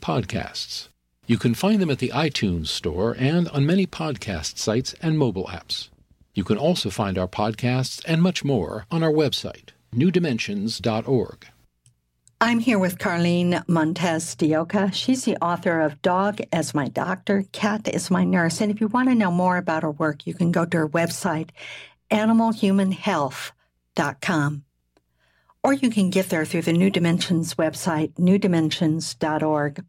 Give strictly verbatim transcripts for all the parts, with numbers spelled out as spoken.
podcasts. You can find them at the iTunes Store and on many podcast sites and mobile apps. You can also find our podcasts and much more on our website, new dimensions dot org. I'm here with Carlene Montez de Oca. She's the author of Dog as My Doctor, Cat as My Nurse. And if you want to know more about her work, you can go to her website, animal human health dot com. Or you can get there through the New Dimensions website, new dimensions dot org.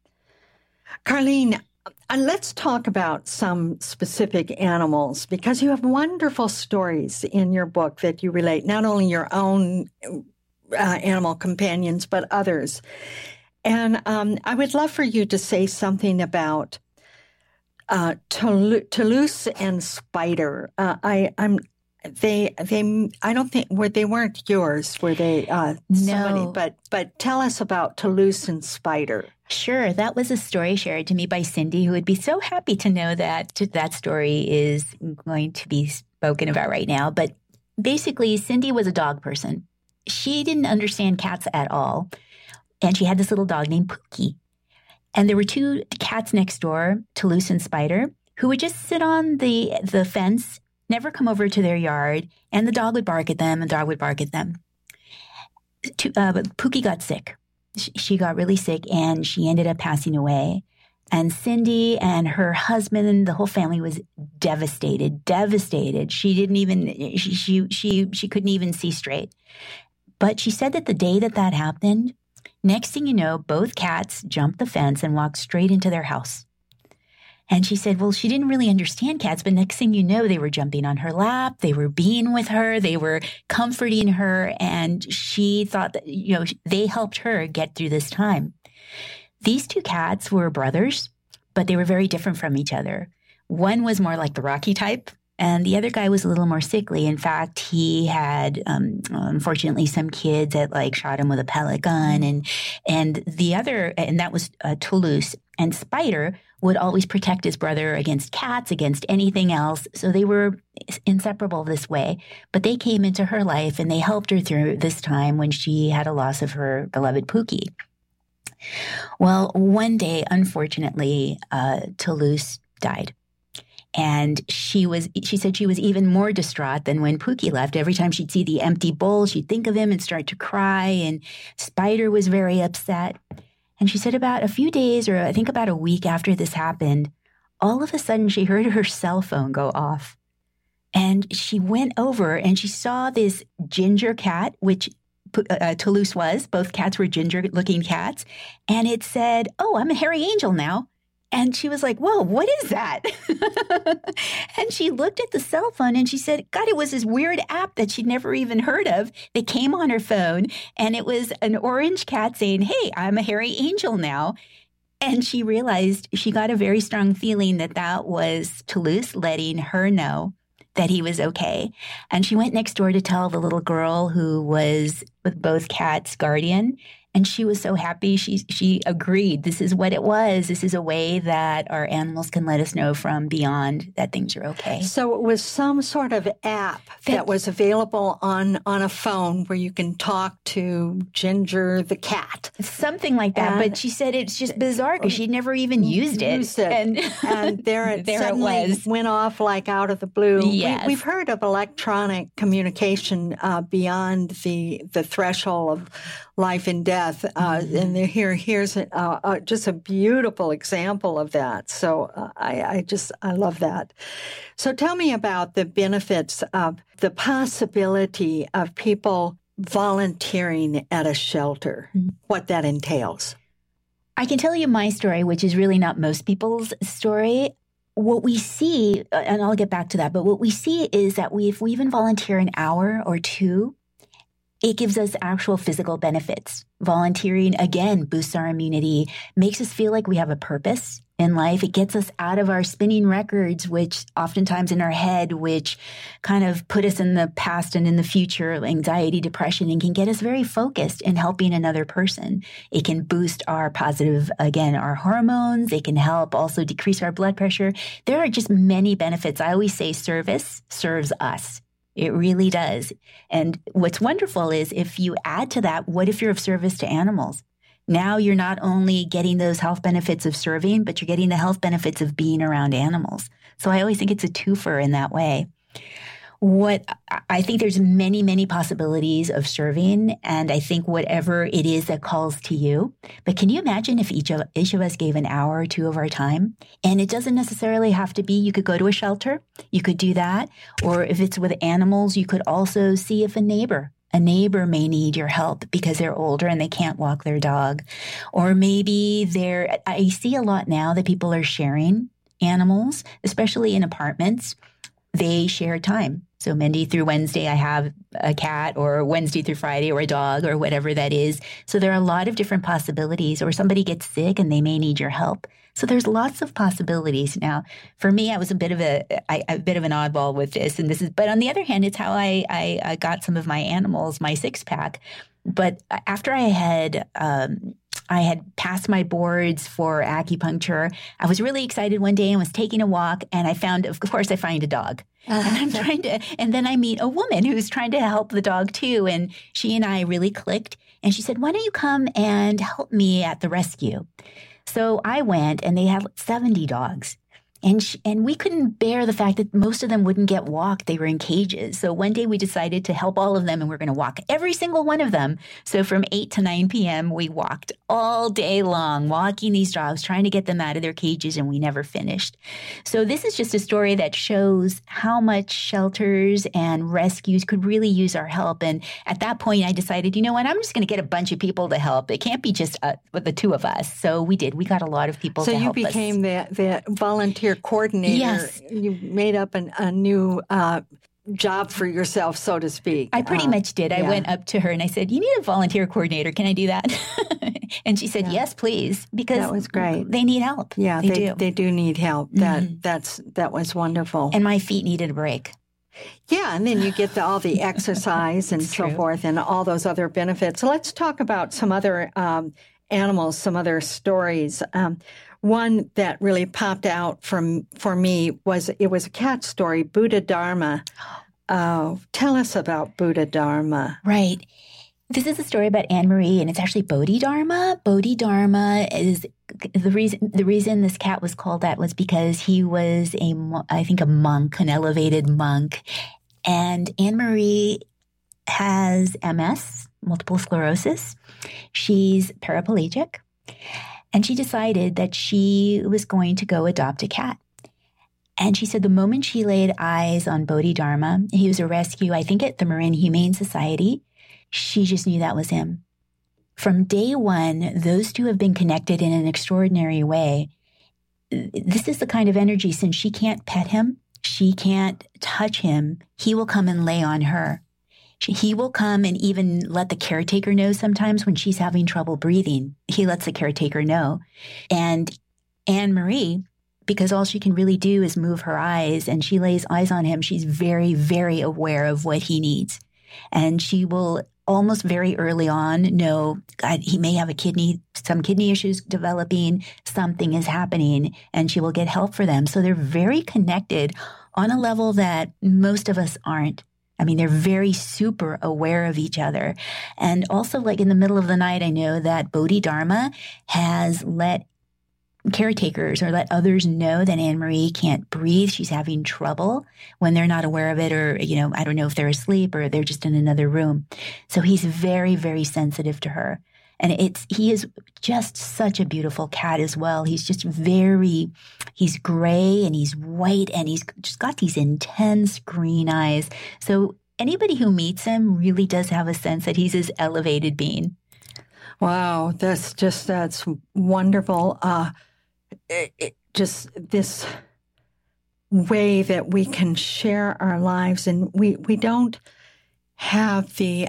Carlene, uh, let's talk about some specific animals, because you have wonderful stories in your book that you relate, not only your own uh, animal companions, but others. And um, I would love for you to say something about uh, Toulouse and Spider. Uh, I, I'm They, they, I don't think, were they weren't yours, were they? Uh, somebody, no. But, but tell us about Toulouse and Spider. Sure. That was a story shared to me by Cindy, who would be so happy to know that that story is going to be spoken about right now. But basically, Cindy was a dog person. She didn't understand cats at all. And she had this little dog named Pookie. And there were two cats next door, Toulouse and Spider, who would just sit on the, the fence, never come over to their yard, and the dog would bark at them, and the dog would bark at them. To, uh, but Pookie got sick. She, she got really sick, and she ended up passing away. And Cindy and her husband and the whole family was devastated, devastated. She didn't even, she, she, she, she couldn't even see straight. But she said that the day that that happened, next thing you know, both cats jumped the fence and walked straight into their house. And she said, well, she didn't really understand cats, but next thing you know, they were jumping on her lap. They were being with her. They were comforting her. And she thought that, you know, they helped her get through this time. These two cats were brothers, but they were very different from each other. One was more like the Rocky type, and the other guy was a little more sickly. In fact, he had, um, unfortunately, some kids that like shot him with a pellet gun. And, and the other, and that was uh, Toulouse. And Spider would always protect his brother against cats, against anything else. So they were inseparable this way. But they came into her life and they helped her through this time when she had a loss of her beloved Pookie. Well, one day, unfortunately, uh, Toulouse died. And she was, she said she was even more distraught than when Pookie left. Every time she'd see the empty bowl, she'd think of him and start to cry. And Spider was very upset. And she said about a few days, or I think about a week after this happened, all of a sudden she heard her cell phone go off. And she went over and she saw this ginger cat, which uh, Toulouse was. Both cats were ginger-looking cats. And it said, oh, I'm a hairy angel now. And she was like, whoa, what is that? And she looked at the cell phone and she said, God, it was this weird app that she'd never even heard of that came on her phone. And it was an orange cat saying, hey, I'm a hairy angel now. And she realized she got a very strong feeling that that was Toulouse letting her know that he was okay. And she went next door to tell the little girl who was with both cats' guardian. And she was so happy. She she agreed. This is what it was. This is a way that our animals can let us know from beyond that things are okay. So it was some sort of app that, that was available on, on a phone where you can talk to Ginger the cat. Something like that. And but she said it's just bizarre because she'd never even used it. Used it. And, and there it there suddenly it was. Went off like out of the blue. Yes. We, we've heard of electronic communication uh, beyond the, the threshold of life and death. Uh, mm-hmm. And here, here's a, uh, uh, just a beautiful example of that. So uh, I, I just, I love that. So tell me about the benefits of the possibility of people volunteering at a shelter, mm-hmm. what that entails. I can tell you my story, which is really not most people's story. What we see, and I'll get back to that, but what we see is that we, if we even volunteer an hour or two, it gives us actual physical benefits. Volunteering, again, boosts our immunity, makes us feel like we have a purpose in life. It gets us out of our spinning records, which oftentimes in our head, which kind of put us in the past and in the future, anxiety, depression, and can get us very focused in helping another person. It can boost our positive, again, our hormones. It can help also decrease our blood pressure. There are just many benefits. I always say service serves us. It really does. And what's wonderful is if you add to that, what if you're of service to animals? Now you're not only getting those health benefits of serving, but you're getting the health benefits of being around animals. So I always think it's a twofer in that way. What I think there's many, many possibilities of serving, and I think whatever it is that calls to you. But can you imagine if each of, each of us gave an hour or two of our time? And it doesn't necessarily have to be, you could go to a shelter, you could do that. Or if it's with animals, you could also see if a neighbor A neighbor may need your help because they're older and they can't walk their dog. Or maybe they're, I see a lot now that people are sharing animals, especially in apartments. They share time. So Monday through Wednesday, I have a cat, or Wednesday through Friday, or a dog, or whatever that is. So there are a lot of different possibilities. Or somebody gets sick and they may need your help. So there's lots of possibilities. Now, for me, I was a bit of a, I, a bit of an oddball with this, and this is. But on the other hand, it's how I, I, I got some of my animals, my six pack. But after I had, um, I had passed my boards for acupuncture, I was really excited one day and was taking a walk, and I found, of course, I find a dog. Uh, and I'm trying to, and then I meet a woman who's trying to help the dog too, and she and I really clicked. And she said, "Why don't you come and help me at the rescue?" So I went, and they had seventy dogs. And she, and we couldn't bear the fact that most of them wouldn't get walked. They were in cages. So one day we decided to help all of them, and we're going to walk every single one of them. So from eight to nine p.m., we walked all day long, walking these dogs, trying to get them out of their cages, and we never finished. So this is just a story that shows how much shelters and rescues could really use our help. And at that point, I decided, you know what, I'm just going to get a bunch of people to help. It can't be just uh, the two of us. So we did. We got a lot of people so to help us. So you became the, the volunteer coordinator. Yes. You made up an, a new uh, job for yourself, so to speak. I pretty uh, much did. I yeah. went up to her and I said, "You need a volunteer coordinator. Can I do that?" And she said, yeah. "Yes, please," because that was great. They need help. Yeah, they, they do. They do need help. That mm-hmm. that's that was wonderful. And my feet needed a break. Yeah, and then you get the, all the exercise and so true. forth and all those other benefits. So let's talk about some other um, animals, some other stories. Um, one that really popped out from for me was it was a cat story, Buddha Dharma. Uh, tell us about Buddha Dharma. Right. This is a story about Anne Marie, and it's actually Bodhidharma. Bodhidharma is the reason. The reason this cat was called that was because he was a, I think, a monk, an elevated monk, and Anne Marie has M S, multiple sclerosis. She's paraplegic, and she decided that she was going to go adopt a cat. And she said the moment she laid eyes on Bodhidharma, he was a rescue, I think, at the Marin Humane Society. She just knew that was him. From day one, those two have been connected in an extraordinary way. This is the kind of energy, since she can't pet him, she can't touch him, he will come and lay on her. He will come and even let the caretaker know sometimes when she's having trouble breathing. He lets the caretaker know. And Anne Marie, because all she can really do is move her eyes, and she lays eyes on him, she's very, very aware of what he needs. And she will almost very early on know, God, he may have a kidney, some kidney issues developing, something is happening, and she will get help for them. So they're very connected on a level that most of us aren't. I mean, they're very super aware of each other. And also, like in the middle of the night, I know that Bodhidharma has let caretakers or let others know that Anne Marie can't breathe. She's having trouble when they're not aware of it, or, you know, I don't know if they're asleep or they're just in another room. So he's very, very sensitive to her. And it's, he is just such a beautiful cat as well. He's just very, he's gray and he's white and he's just got these intense green eyes. So anybody who meets him really does have a sense that he's this elevated being. Wow, that's just, that's wonderful. Uh, It, it, just this way that we can share our lives, and we, we don't have the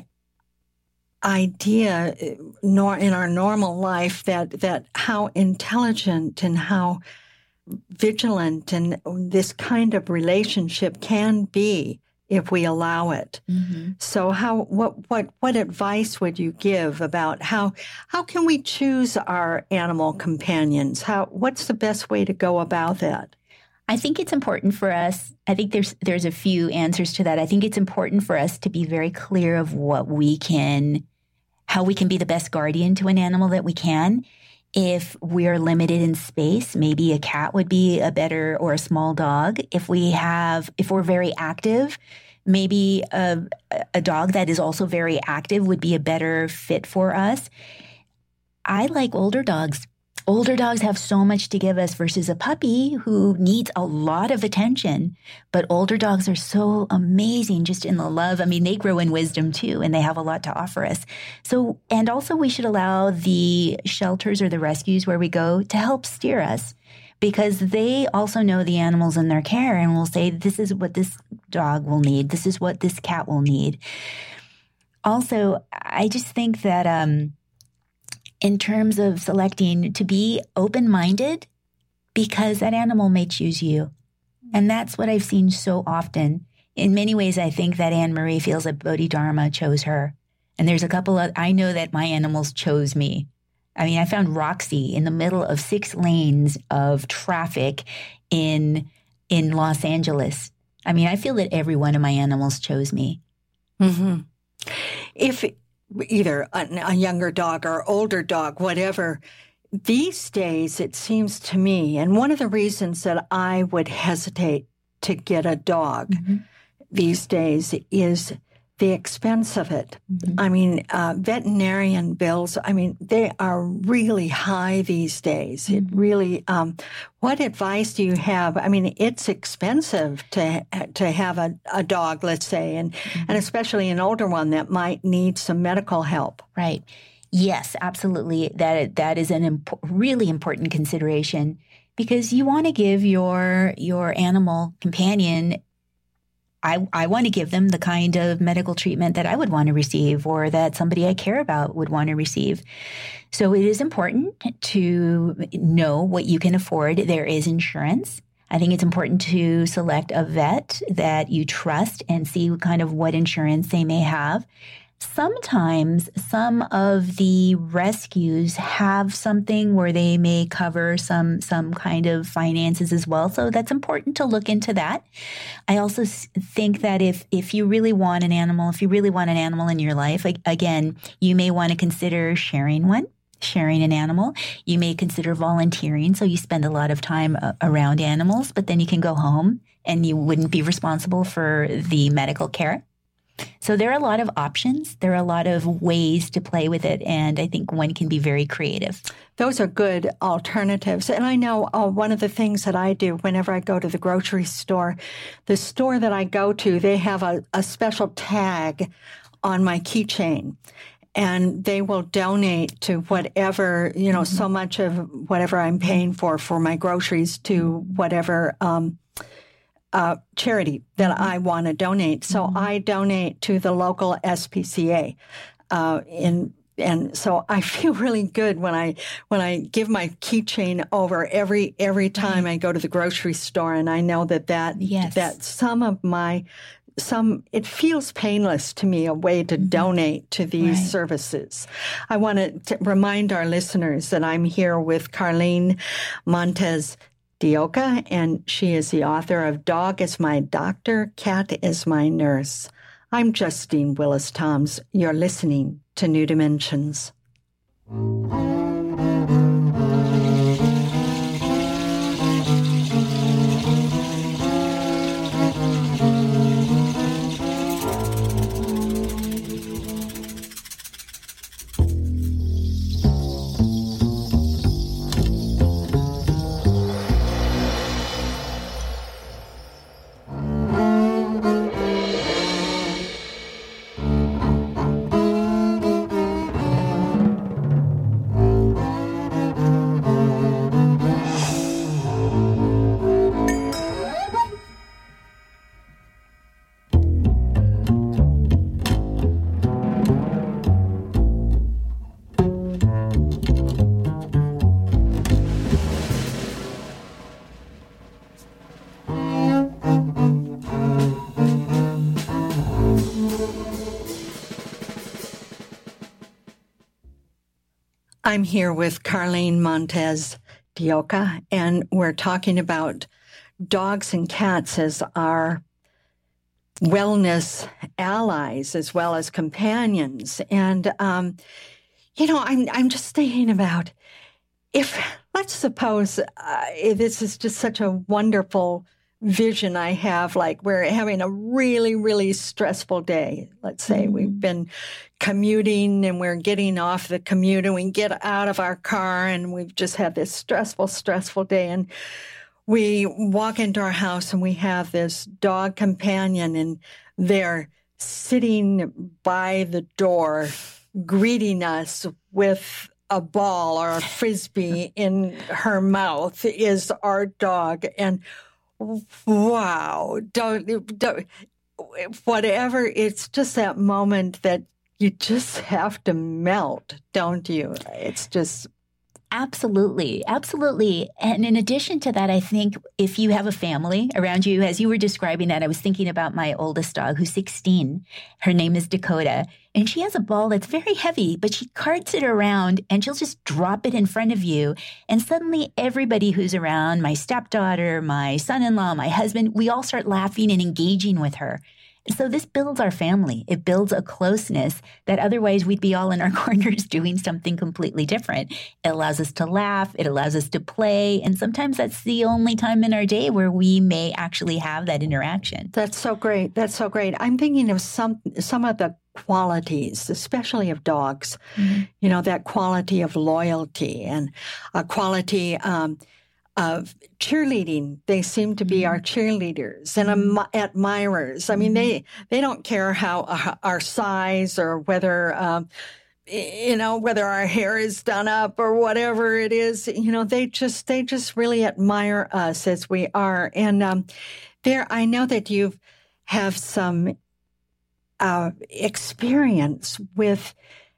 idea nor in our normal life that, that how intelligent and how vigilant and this kind of relationship can be if we allow it. Mm-hmm. So how what what what advice would you give about how how can we choose our animal companions? How what's the best way to go about that? I think it's important for us. I think there's there's a few answers to that. I think it's important for us to be very clear of what we can how we can be the best guardian to an animal that we can. If we're limited in space, maybe a cat would be a better, or a small dog. If we have, if we're very active, maybe a, a dog that is also very active would be a better fit for us. I like older dogs. Older dogs have so much to give us versus a puppy who needs a lot of attention. But older dogs are so amazing just in the love. I mean, they grow in wisdom too, and they have a lot to offer us. So, and also we should allow the shelters or the rescues where we go to help steer us, because they also know the animals in their care and will say, this is what this dog will need. This is what this cat will need. Also, I just think that, um, in terms of selecting, to be open-minded, because that animal may choose you. And that's what I've seen so often. In many ways, I think that Anne Marie feels that Bodhidharma chose her. And there's a couple of, I know that my animals chose me. I mean, I found Roxy in the middle of six lanes of traffic in, in Los Angeles. I mean, I feel that every one of my animals chose me. Mm-hmm. If either a, a younger dog or older dog, whatever, these days it seems to me, and one of the reasons that I would hesitate to get a dog mm-hmm. these days is the expense of it. Mm-hmm. I mean, uh, veterinarian bills, I mean, they are really high these days. Mm-hmm. It really, um, what advice do you have? I mean, it's expensive to to have a, a dog, let's say, and, mm-hmm. and especially an older one that might need some medical help. Right. Yes, absolutely. That that is an imp- really important consideration, because you want to give your your animal companion, I, I want to give them the kind of medical treatment that I would want to receive, or that somebody I care about would want to receive. So it is important to know what you can afford. There is insurance. I think it's important to select a vet that you trust and see kind of what insurance they may have. Sometimes some of the rescues have something where they may cover some some kind of finances as well. So that's important to look into that. I also think that if if you really want an animal, if you really want an animal in your life, again, you may want to consider sharing one, sharing an animal. You may consider volunteering, so you spend a lot of time around animals, but then you can go home and you wouldn't be responsible for the medical care. So there are a lot of options. There are a lot of ways to play with it, and I think one can be very creative. Those are good alternatives. And I know uh, one of the things that I do whenever I go to the grocery store, the store that I go to, they have a, a special tag on my keychain. And they will donate to whatever, you know, mm-hmm. so much of whatever I'm paying for, for my groceries to whatever um Uh, charity that mm-hmm. I want to donate. So mm-hmm. I donate to the local S P C A. Uh, in, and so I feel really good when I when I give my keychain over every every time mm-hmm. I go to the grocery store, and I know that that, yes. that some of my some it feels painless to me, a way to mm-hmm. donate to these right. services. I want to remind our listeners that I'm here with Carlene Montes de Oca, and she is the author of Dog is My Doctor, Cat is My Nurse. I'm Justine Willis-Toms. You're listening to New Dimensions. I'm here with Carlene Montes de Oca, and we're talking about dogs and cats as our wellness allies as well as companions. And, um, you know, I'm, I'm just thinking about if, let's suppose uh, this is just such a wonderful vision I have, like we're having a really, really stressful day. Let's say mm-hmm. we've been commuting and we're getting off the commute and we get out of our car and we've just had this stressful, stressful day. And we walk into our house and we have this dog companion and they're sitting by the door greeting us with a ball or a frisbee in her mouth is our dog. And wow, don't, don't, whatever, it's just that moment that you just have to melt, don't you? It's just... Absolutely. Absolutely. And in addition to that, I think if you have a family around you, as you were describing that, I was thinking about my oldest dog who's sixteen. Her name is Dakota. And she has a ball that's very heavy, but she carts it around and she'll just drop it in front of you. And suddenly everybody who's around, my stepdaughter, my son-in-law, my husband, we all start laughing and engaging with her. So this builds our family. It builds a closeness that otherwise we'd be all in our corners doing something completely different. It allows us to laugh. It allows us to play. And sometimes that's the only time in our day where we may actually have that interaction. That's so great. That's so great. I'm thinking of some some of the qualities, especially of dogs, mm-hmm. you know, that quality of loyalty and a quality um, of cheerleading. They seem to be our cheerleaders and am- admirers. I mean, they, they don't care how uh, our size or whether, um, you know, whether our hair is done up or whatever it is. You know, they just they just really admire us as we are. And um, there, I know that you have some uh, experience with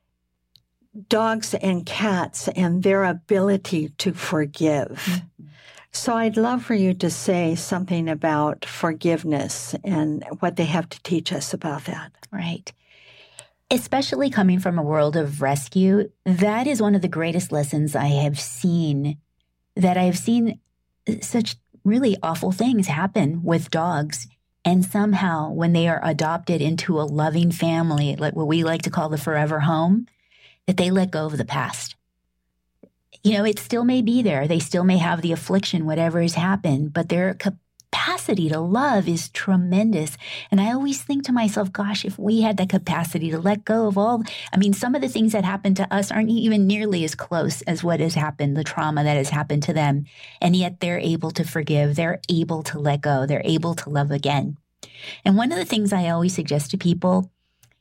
dogs and cats and their ability to forgive. Mm-hmm. So I'd love for you to say something about forgiveness and what they have to teach us about that. Right. Especially coming from a world of rescue, that is one of the greatest lessons I have seen, that I have seen such really awful things happen with dogs. And somehow when they are adopted into a loving family, like what we like to call the forever home, that they let go of the past. You know, it still may be there. They still may have the affliction, whatever has happened, but their capacity to love is tremendous. And I always think to myself, gosh, if we had the capacity to let go of all, I mean, some of the things that happen to us aren't even nearly as close as what has happened, the trauma that has happened to them. And yet they're able to forgive. They're able to let go. They're able to love again. And one of the things I always suggest to people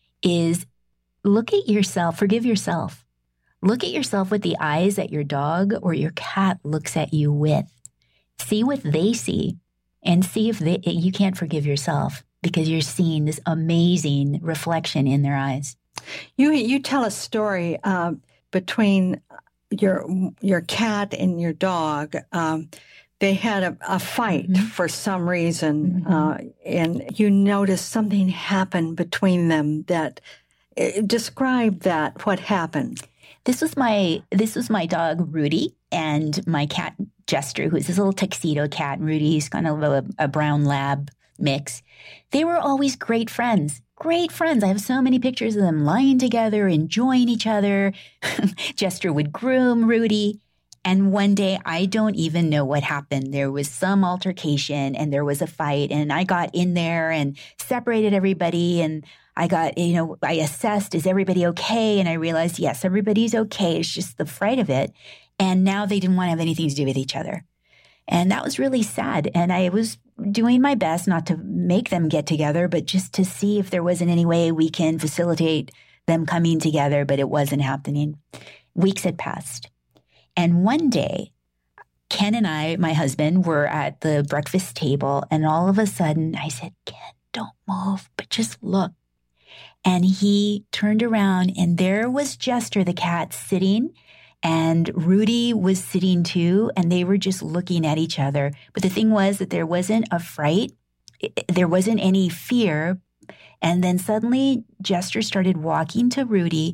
is look at yourself, forgive yourself. Look at yourself with the eyes that your dog or your cat looks at you with. See what they see and see if they, you can't forgive yourself because you're seeing this amazing reflection in their eyes. You you tell a story uh, between your your cat and your dog. Um, they had a, a fight mm-hmm. for some reason, mm-hmm. uh, and you noticed something happened between them that uh, describe that. What happened? This was my this was my dog, Rudy, and my cat, Jester, who's this little tuxedo cat. Rudy's kind of a, a brown lab mix. They were always great friends, great friends. I have so many pictures of them lying together, enjoying each other. Jester would groom Rudy. And one day, I don't even know what happened. There was some altercation and there was a fight. And I got in there and separated everybody. And I got, you know, I assessed, is everybody okay? And I realized, yes, everybody's okay. It's just the fright of it. And now they didn't want to have anything to do with each other. And that was really sad. And I was doing my best not to make them get together, but just to see if there wasn't any way we can facilitate them coming together, but it wasn't happening. Weeks had passed. And one day, Ken and I, my husband, were at the breakfast table. And all of a sudden, I said, Ken, don't move, but just look. And he turned around and there was Jester, the cat, sitting, and Rudy was sitting too, and they were just looking at each other. But the thing was that there wasn't a fright. There wasn't any fear. And then suddenly Jester started walking to Rudy,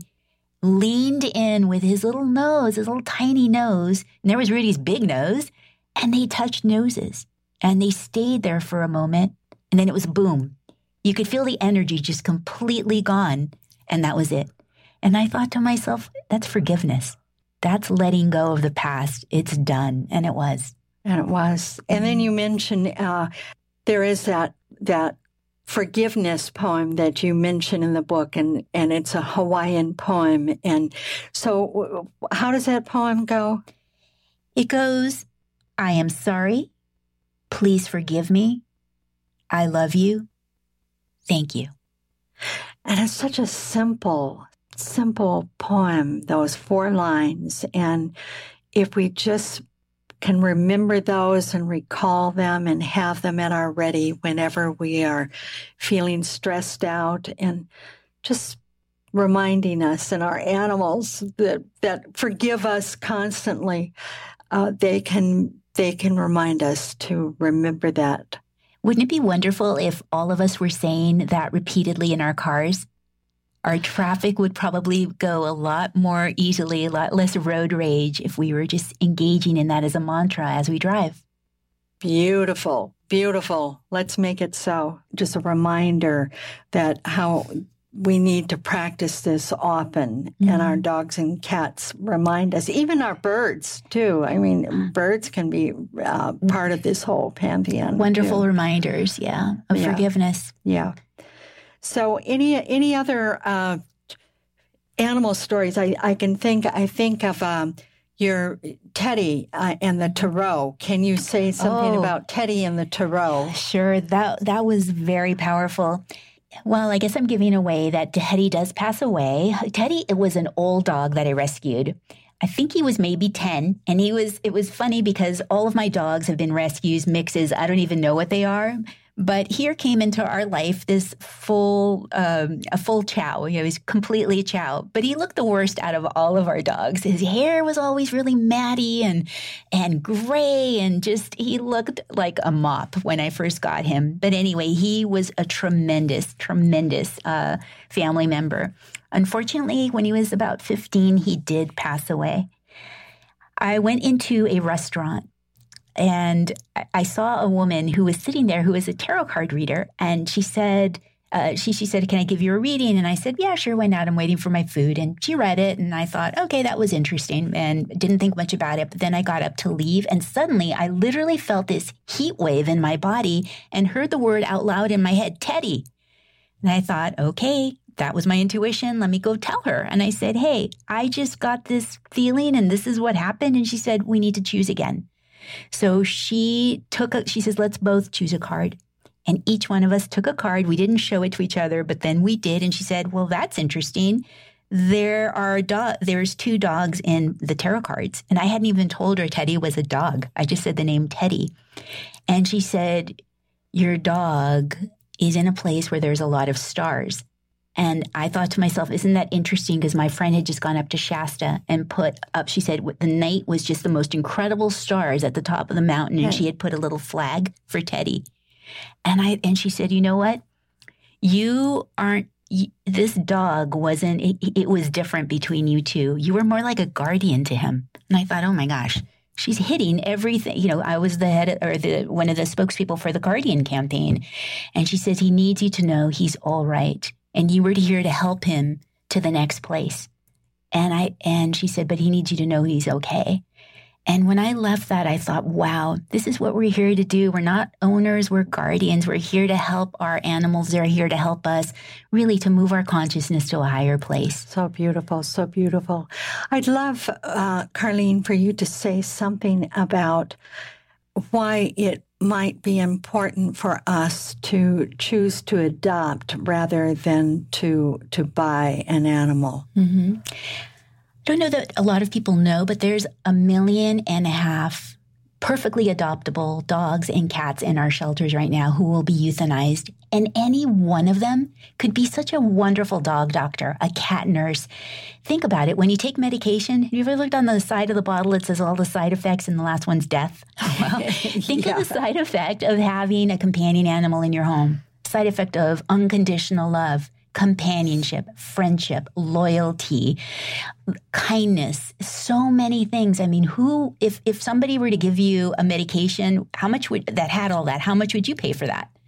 leaned in with his little nose, his little tiny nose, and there was Rudy's big nose, and they touched noses. And they stayed there for a moment, and then it was boom. You could feel the energy just completely gone. And that was it. And I thought to myself, that's forgiveness. That's letting go of the past. It's done. And it was. And it was. And then you mentioned uh, there is that that forgiveness poem that you mention in the book, and, and it's a Hawaiian poem. And so how does that poem go? It goes, I am sorry. Please forgive me. I love you. Thank you. And it's such a simple, simple poem, those four lines. And if we just can remember those and recall them and have them at our ready whenever we are feeling stressed out, and just reminding us and our animals that, that forgive us constantly, uh, they can they can remind us to remember that. Wouldn't it be wonderful if all of us were saying that repeatedly in our cars? Our traffic would probably go a lot more easily, a lot less road rage if we were just engaging in that as a mantra as we drive. Beautiful, beautiful. Let's make it so. Just a reminder that how we need to practice this often. Mm-hmm. And our dogs and cats remind us, even our birds, too. I mean, birds can be uh, part of this whole pantheon. Wonderful too. reminders, yeah, of yeah. forgiveness. Yeah. So any any other uh, animal stories? I, I can think, I think of um, your Teddy uh, and the Taureau. Can you say something oh, about Teddy and the Taureau? Sure. That, that was very powerful. Well, I guess I'm giving away that Teddy does pass away. Teddy, it was an old dog that I rescued. I think he was maybe ten, and he was. It was funny because all of my dogs have been rescues, mixes. I don't even know what they are. But here came into our life this full, um, a full chow. You know, he's completely chow. But he looked the worst out of all of our dogs. His hair was always really matty and and gray, and just he looked like a mop when I first got him. But anyway, he was a tremendous, tremendous uh, family member. Unfortunately, when he was about fifteen, he did pass away. I went into a restaurant. And I saw a woman who was sitting there who was a tarot card reader. And she said, uh, she, she said, can I give you a reading? And I said, yeah, sure. Why not? I'm waiting for my food. And she read it. And I thought, okay, that was interesting, and didn't think much about it. But then I got up to leave. And suddenly I literally felt this heat wave in my body and heard the word out loud in my head, Teddy. And I thought, okay, that was my intuition. Let me go tell her. And I said, hey, I just got this feeling and this is what happened. And she said, we need to choose again. So she took a, she says, let's both choose a card. And each one of us took a card. We didn't show it to each other, but then we did. And she said, well, that's interesting. There are do- there's two dogs in the tarot cards. And I hadn't even told her Teddy was a dog. I just said the name Teddy. And she said, your dog is in a place where there's a lot of stars. And I thought to myself, isn't that interesting? Because my friend had just gone up to Shasta and put up, she said, the night was just the most incredible stars at the top of the mountain. And yeah. She had put a little flag for Teddy. And I and she said, you know what? You aren't, you, this dog wasn't, it, it was different between you two. You were more like a guardian to him. And I thought, oh my gosh, she's hitting everything. You know, I was the head or the one of the spokespeople for the Guardian campaign. And she says, he needs you to know he's all right. And you were here to help him to the next place. And I and she said, but he needs you to know he's okay. And when I left that, I thought, wow, this is what we're here to do. We're not owners, we're guardians. We're here to help our animals. They're here to help us, really to move our consciousness to a higher place. So beautiful, so beautiful. I'd love, uh, Carlene, for you to say something about why it might be important for us to choose to adopt rather than to to buy an animal. Mm-hmm. I don't know that a lot of people know, but there's a million and a half perfectly adoptable dogs and cats in our shelters right now who will be euthanized. And any one of them could be such a wonderful dog doctor, a cat nurse. Think about it. When you take medication, have you ever looked on the side of the bottle? It says all the side effects and the last one's death. Well, think yeah. of the side effect of having a companion animal in your home. Side effect of unconditional love, companionship, friendship, loyalty, kindness, so many things. I mean, who, if, if somebody were to give you a medication, how much would, that had all that, how much would you pay for that?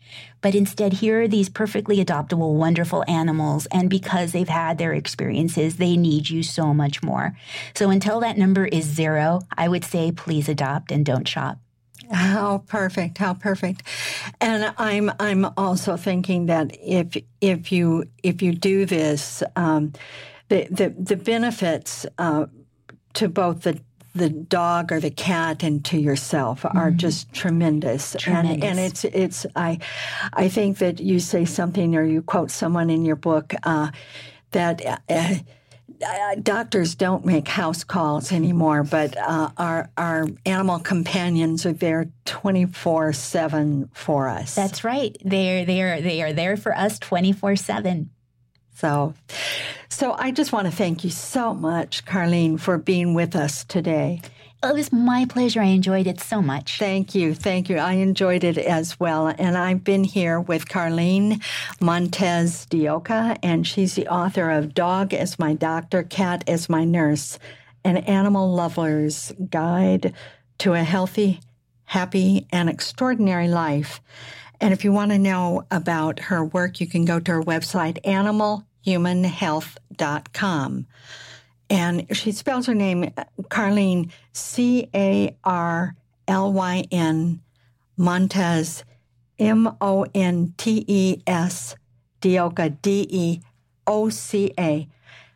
But instead, here are these perfectly adoptable, wonderful animals. And because they've had their experiences, they need you so much more. So until that number is zero, I would say please adopt and don't shop. How perfect! How perfect! And I'm I'm also thinking that if if you if you do this, um, the the the benefits uh, to both the the dog or the cat and to yourself are mm-hmm. just tremendous. Tremendous. And and it's it's I I think that you say something or you quote someone in your book uh, that. Uh, Uh, doctors don't make house calls anymore, but uh, our our animal companions are there twenty-four seven for us. That's right. They're they are they are there for us twenty-four seven. So, so I just want to thank you so much, Carlene, for being with us today. It was my pleasure. I enjoyed it so much. Thank you. Thank you. I enjoyed it as well. And I've been here with Carlene Montez de Oca, and she's the author of Dog as My Doctor, Cat as My Nurse, An Animal Lover's Guide to a Healthy, Happy, and Extraordinary Life. And if you want to know about her work, you can go to her website, animal human health dot com. And she spells her name, Carlene, C A R L Y N, Montez, M O N T E S, de Oca, D E O C A.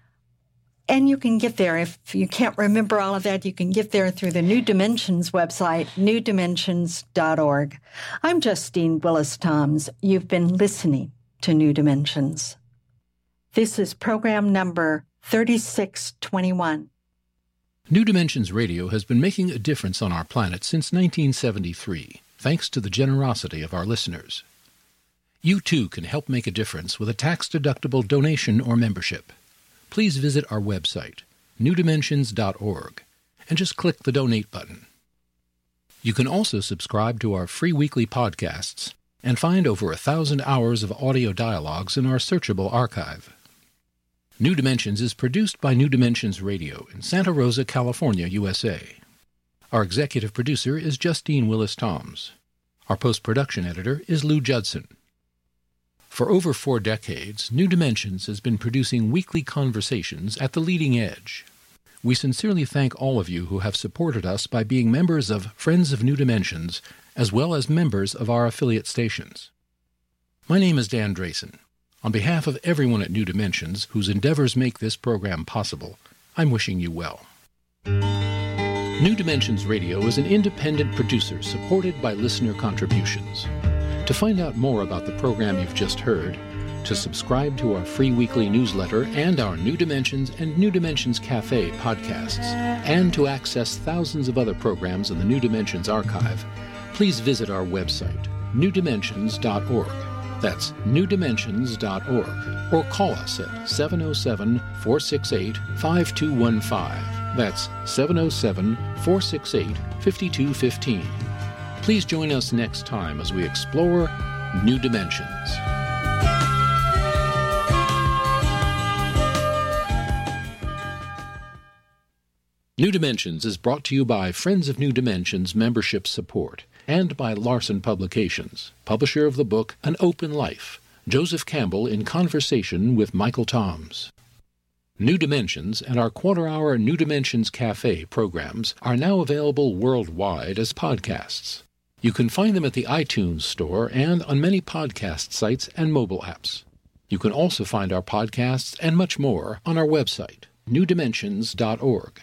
And you can get there. If you can't remember all of that, you can get there through the New Dimensions website, new dimensions dot org. I'm Justine Willis-Toms. You've been listening to New Dimensions. This is program number thirty-six twenty-one. New Dimensions Radio has been making a difference on our planet since nineteen seventy-three, thanks to the generosity of our listeners. You too can help make a difference with a tax-deductible donation or membership. Please visit our website, new dimensions dot org, and just click the Donate button. You can also subscribe to our free weekly podcasts and find over a thousand hours of audio dialogues in our searchable archive. New Dimensions is produced by New Dimensions Radio in Santa Rosa, California, U S A. Our executive producer is Justine Willis-Toms. Our post-production editor is Lou Judson. For over four decades, New Dimensions has been producing weekly conversations at the leading edge. We sincerely thank all of you who have supported us by being members of Friends of New Dimensions, as well as members of our affiliate stations. My name is Dan Drayson. On behalf of everyone at New Dimensions, whose endeavors make this program possible, I'm wishing you well. New Dimensions Radio is an independent producer supported by listener contributions. To find out more about the program you've just heard, to subscribe to our free weekly newsletter and our New Dimensions and New Dimensions Cafe podcasts, and to access thousands of other programs in the New Dimensions archive, please visit our website, new dimensions dot org. That's new dimensions dot org, or call us at seven oh seven, four six eight, five two one five. That's seven oh seven, four six eight, five two one five. Please join us next time as we explore New Dimensions. New Dimensions is brought to you by Friends of New Dimensions membership support and by Larson Publications, publisher of the book An Open Life, Joseph Campbell in Conversation with Michael Toms. New Dimensions and our quarter-hour New Dimensions Cafe programs are now available worldwide as podcasts. You can find them at the iTunes Store and on many podcast sites and mobile apps. You can also find our podcasts and much more on our website, new dimensions dot org.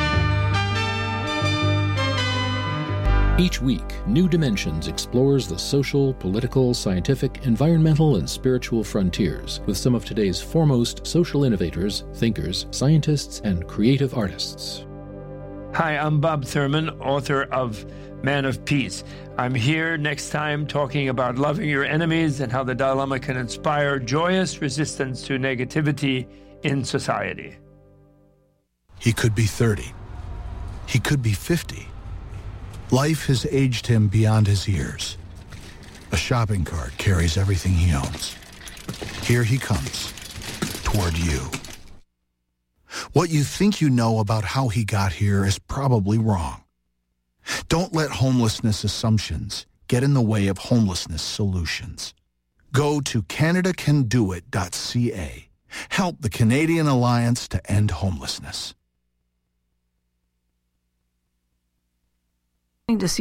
Each week, New Dimensions explores the social, political, scientific, environmental, and spiritual frontiers with some of today's foremost social innovators, thinkers, scientists, and creative artists. Hi, I'm Bob Thurman, author of Man of Peace. I'm here next time talking about loving your enemies and how the Dalai Lama can inspire joyous resistance to negativity in society. He could be thirty. He could be fifty. Life has aged him beyond his years. A shopping cart carries everything he owns. Here he comes, toward you. What you think you know about how he got here is probably wrong. Don't let homelessness assumptions get in the way of homelessness solutions. Go to Canada Can Do It dot C A. Help the Canadian Alliance to End Homelessness. To see